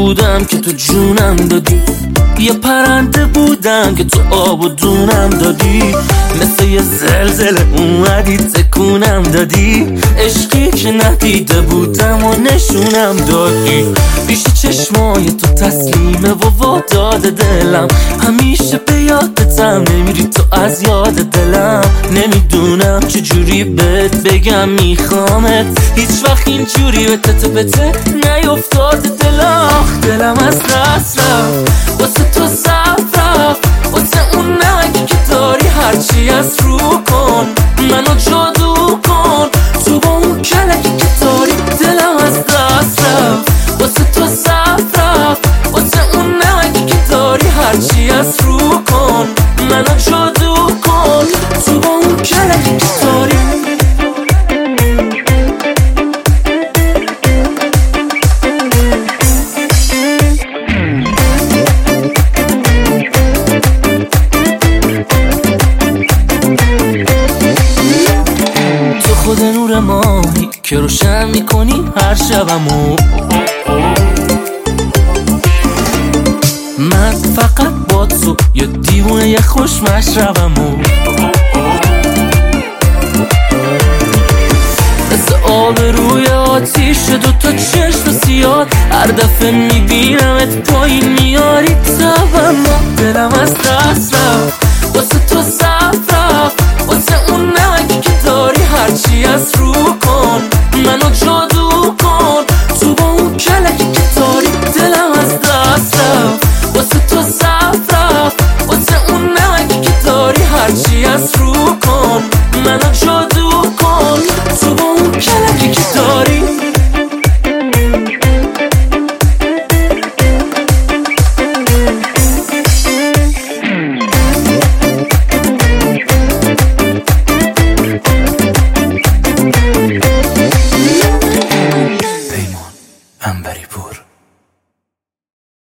بودم که تو جونم دادی، یه پرنده بودم که تو آب و دونم دادی، مثل یه زلزله اومدی تکونم دادی، عشقی که ندیده بودم و نشونم دادی. پیش چشمای تو تسلیمه و داده دلم، همیشه به یادتم نمیری تو از یاد دلم. نمیدونم چجوری بهت بگم میخوامت، هیچ وقت اینجوری به تته بته نیفتاده دلم از دست رفت، واسه تو صف رفت، واسه اون نگی که داری هرچی از رو کن، منو جادو کن تو با اون کلکی که داری. دلم از دست رفت، واسه تو صف رفت، واسه اون نگی که داری هرچی از رو کن، منو جادو کن تو با اون کلکی که داری. خود نور ماهی که روشن میکنی هر شبمو، من فقط با تو یه دیوونه یه خوش مشربمو، مثل آب روی آتیش دوتا چشم سیاه، هر دفعه میبینمت پایین میاری تبمو. دلم از دست رفت، واسه تو صف رفت، واسه اون نگی که داری هرچی از رو کن، منو جادو کن تو با اون کلکی که داری. دلم از دست رفت، واسه تو صف رفت، واسه اون نگی که داری هرچی از رو کن، منو جادو